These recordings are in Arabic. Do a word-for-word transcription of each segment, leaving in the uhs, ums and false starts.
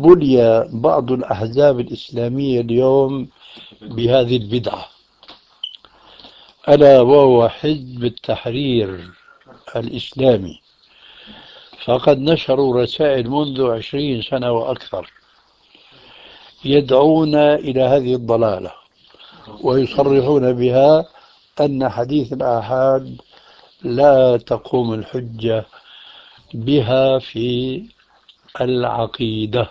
بلي بعض الأحزاب الإسلامية اليوم بهذه البدعة، ألا وهو حزب التحرير الإسلامي. فقد نشروا رسائل منذ عشرين سنة وأكثر يدعون إلى هذه الضلالة، ويصرحون بها أن حديث الآحاد لا تقوم الحجة بها في العقيدة.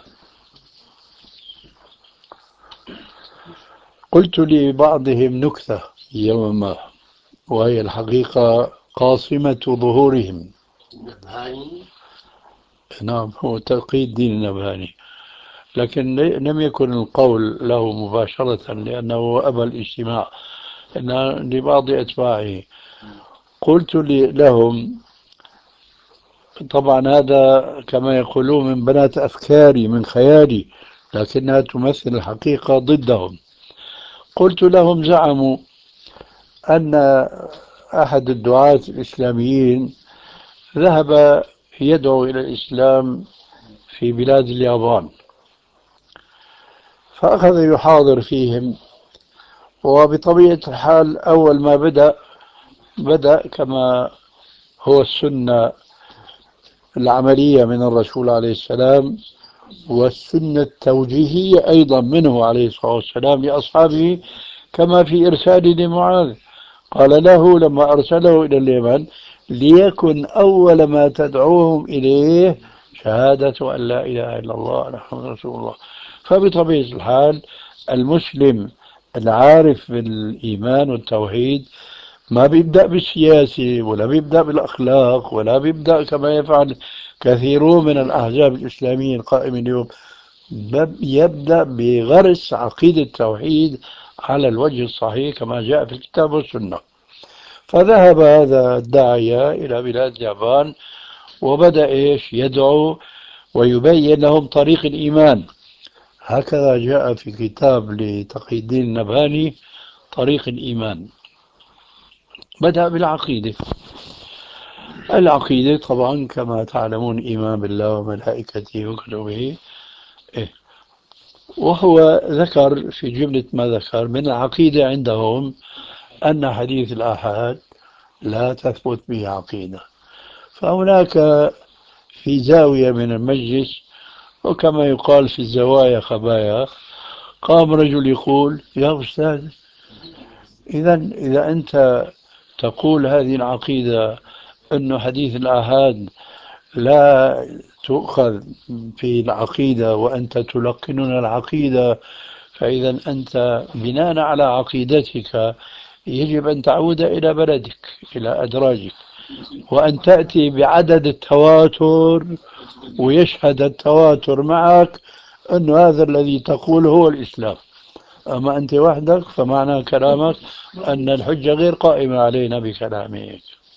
قلت لبعضهم نكتة يوما، وهي الحقيقة قاصمة ظهورهم. نعم، هو تقي الدين النبهاني، لكن لم يكن القول له مباشرة لأنه أبى الاجتماع، إن لبعض أتباعه. قلت لهم طبعا هذا كما يقولون من بنات أفكاري، من خيالي، لكنها تمثل الحقيقة ضدهم. قلت لهم زعموا أن أحد الدعاة الإسلاميين ذهب يدعو إلى الإسلام في بلاد اليابان، فأخذ يحاضر فيهم، وبطبيعة الحال أول ما بدأ بدأ كما هو السنة العملية من الرسول عليه السلام، والسنة التوجيهية أيضا منه عليه الصلاة والسلام لأصحابه، كما في إرسال لمعاذ قال له لما أرسله إلى اليمن ليكن أول ما تدعوهم إليه شهادة أن لا إله إلا الله محمد رسول الله. فبطبيعة الحال المسلم العارف بالإيمان والتوحيد ما بيبدأ بالسياسة ولا بيبدأ بالأخلاق ولا بيبدأ كما يفعل كثيرون من الأحزاب الإسلامية القائمة اليوم، يبدأ بغرس عقيدة التوحيد على الوجه الصحيح كما جاء في الكتاب والسنة. فذهب هذا الداعية إلى بلاد اليابان وبدأ إيش يدعو ويبين لهم طريق الإيمان. هكذا جاء في كتاب لتقي الدين النبهاني طريق الإيمان. بدأ بالعقيدة. العقيدة طبعا كما تعلمون إيمان بالله وملائكته وكتبه. إيه. وهو ذكر في جملة ما ذكر من العقيدة عندهم أن حديث الآحاد لا تثبت به عقيدة. فهناك في زاوية من المجلس، وكما يقال في الزوايا خبايا، قام رجل يقول يا أستاذ، إذا إذا أنت تقول هذه العقيدة أن حديث الآحاد لا تؤخذ في العقيدة وأنت تلقننا العقيدة، فإذا أنت بناء على عقيدتك يجب أن تعود إلى بلدك إلى أدراجك، وأن تأتي بعدد التواتر ويشهد التواتر معك أن هذا الذي تقول هو الإسلام. أما أنت وحدك فمعنى كلامك أن الحجة غير قائمة علينا بكلامك.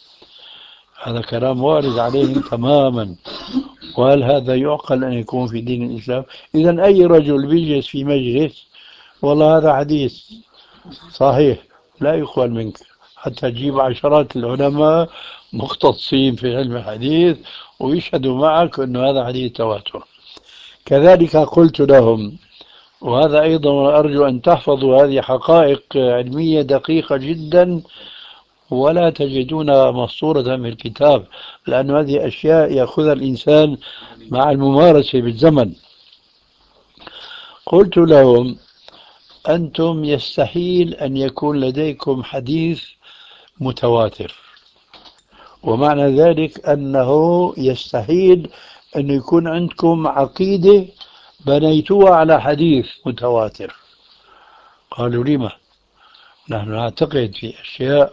هذا كلام وارد عليهم تماما. وهل هذا يعقل أن يكون في دين الإسلام؟ إذن أي رجل بيجلس في مجلس والله هذا حديث صحيح لا يقبل منك، حتى تجيب عشرات العلماء مختصين في علم الحديث ويشهدوا معك أن هذا حديث تواتر. كذلك قلت لهم، وهذا أيضا أرجو أن تحفظوا هذه حقائق علمية دقيقة جدا ولا تجدونها مسطورة في الكتاب، لأن هذه أشياء يأخذها الإنسان مع الممارسة بالزمن. قلت لهم أنتم يستحيل أن يكون لديكم حديث متواتر، ومعنى ذلك أنه يستحيل أن يكون عندكم عقيدة بنيتوها على حديث متواتر. قالوا لما؟ نحن نعتقد في أشياء.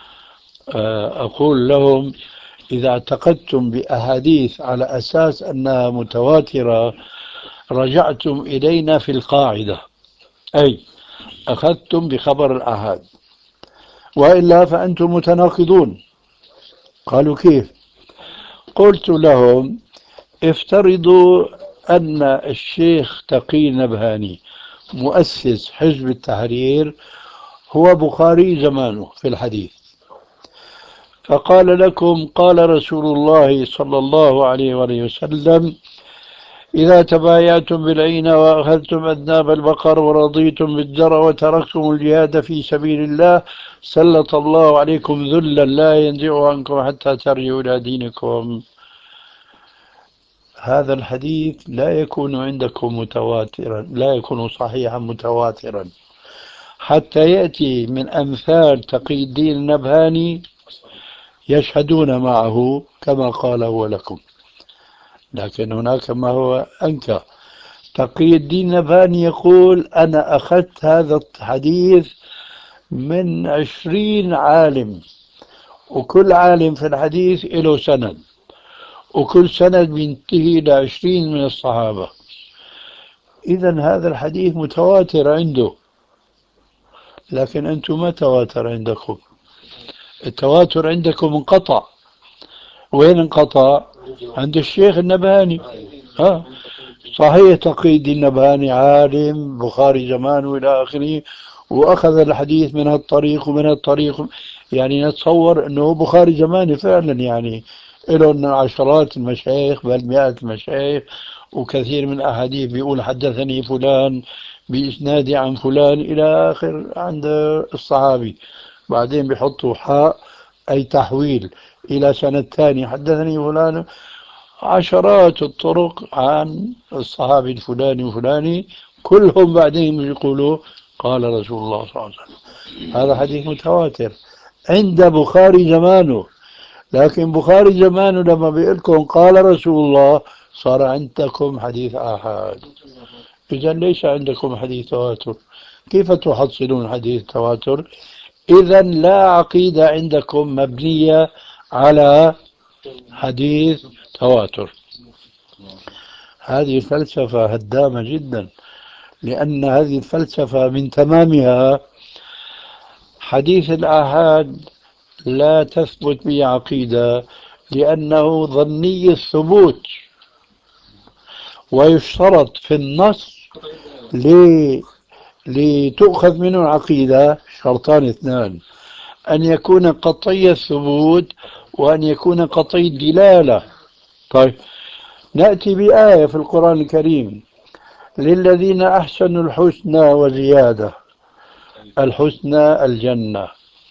أقول لهم إذا اعتقدتم بأحاديث على أساس أنها متواترة رجعتم إلينا في القاعدة، أي أخذتم بخبر الآحاد، وإلا فأنتم متناقضون. قالوا كيف؟ قلت لهم افترضوا أن الشيخ تقي النبهاني مؤسس حزب التحرير هو بخاري زمانه في الحديث، فقال لكم قال رسول الله صلى الله عليه وآله وسلم إذا تبايعتم بالعين وأخذتم أذناب البقر ورضيتم بالذر وتركتم الجهاد في سبيل الله سلط الله عليكم ذلا لا ينزع عنكم حتى ترجعوا إلى دينكم. هذا الحديث لا يكون عندكم متواترا، لا يكون صحيحا متواترا حتى يأتي من أمثال تقي الدين النبهاني يشهدون معه كما قال هو لكم. لكن هناك ما هو أنكى. تقي الدين النبهاني يقول أنا أخذت هذا الحديث من عشرين عالم، وكل عالم في الحديث له سند، وكل سند بينتهي إلى عشرين من الصحابة. إذا هذا الحديث متواتر عنده، لكن أنتم ما تواتر عندكم. التواتر عندكم انقطع. وين انقطع؟ عند الشيخ النبهاني. ها، صحيح تقي الدين النبهاني عالم بخاري زمان وإلى آخره، وأخذ الحديث من هالطريق ومن هالطريق، يعني نتصور أنه بخاري زماني فعلا، يعني له عشرات المشايخ بل مئات المشايخ، وكثير من الأحاديث بيقول حدثني فلان بإسنادي عن فلان إلى آخر عند الصحابي. بعدين بيحطوا حاء أي تحويل إلى سنة ثانية حدثني فلان، عشرات الطرق عن الصحابي الفلاني وفلاني، كلهم بعدين يقولوا قال رسول الله صلى الله عليه وسلم. هذا حديث متواتر عند بخاري زمانه. لكن بخاري زمانه لما بيقول لكم قال رسول الله صار عندكم حديث آحاد. إذا ليس عندكم حديث تواتر. كيف تحصلون حديث تواتر؟ إذا لا عقيدة عندكم مبنية على حديث تواتر. هذه فلسفة هدامة جدا، لأن هذه الفلسفة من تمامها حديث الآحاد لا تثبت به عقيدة، لأنه ظني الثبوت، ويشترط في النص لي لتؤخذ منه العقيدة شرطان اثنان: أن يكون قطعي الثبوت، وأن يكون قطعي الدلالة. طيب، نأتي بآية في القرآن الكريم: للذين أحسنوا الحسنى وزيادة. الحسنى الجنة،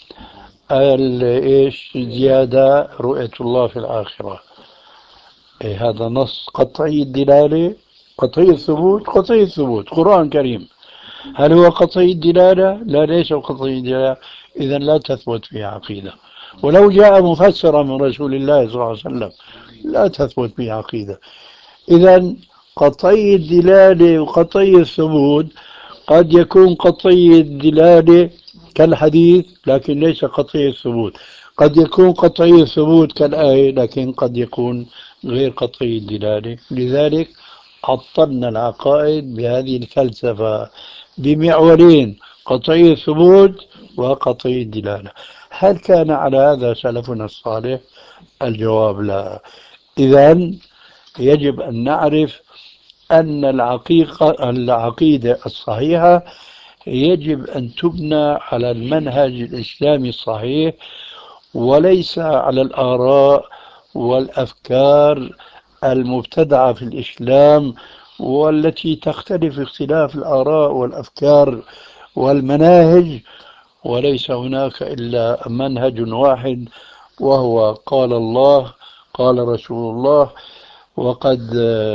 ال- إيش زيادة؟ رؤية الله في الآخرة. إيه، هذا نص قطعي الدلالة، قطعي الثبوت، قطعي الثبوت قرآن كريم. هل هو قطعي الدلالة؟ لا، ليس قطعي الدلالة. إذا لا تثبت فيه عقيدة. ولو جاء مفسرا من رسول الله صلى الله عليه وسلم لا تثبت به عقيدة. إذا قطعي الدلالة وقطعي الثبوت قد يكون قطعي الدلالة كالحديث لكن ليس قطعي الثبوت، قد يكون قطعي الثبوت كالآية لكن قد يكون غير قطعي الدلالة. لذلك عطلنا العقائد بهذه الفلسفة بمعولين: قطعي الثبوت وقطعي الدلالة. هل كان على هذا سلفنا الصالح؟ الجواب لا. إذا يجب أن نعرف أن العقيقة العقيدة الصحيحة يجب أن تبنى على المنهج الإسلامي الصحيح، وليس على الآراء والأفكار المبتدعة في الإسلام، والتي تختلف اختلاف الآراء والأفكار والمناهج. وليس هناك إلا منهج واحد، وهو قال الله قال رسول الله. وقد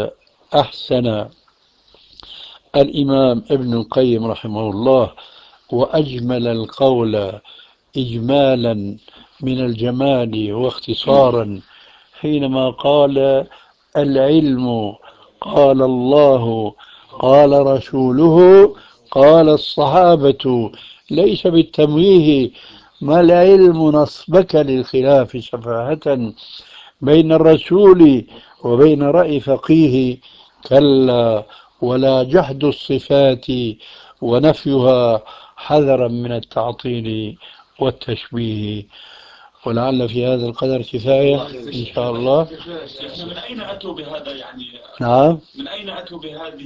أحسن الإمام ابن القيم رحمه الله وأجمل القول إجمالا من الجمال واختصارا حينما قال: العلم قال الله قال رسوله قال الصحابة، ليس بالتمويه. ما العلم نصبك للخلاف سفاهة بين الرسول وبين رأي فقيه؟ كلا، ولا جحد الصفات ونفيها حذرا من التعطيل والتشبيه. ولعل في هذا القدر كفاية إن شاء الله. من أين أتوا بهذا يعني؟ نعم، من أين أتوا بهذه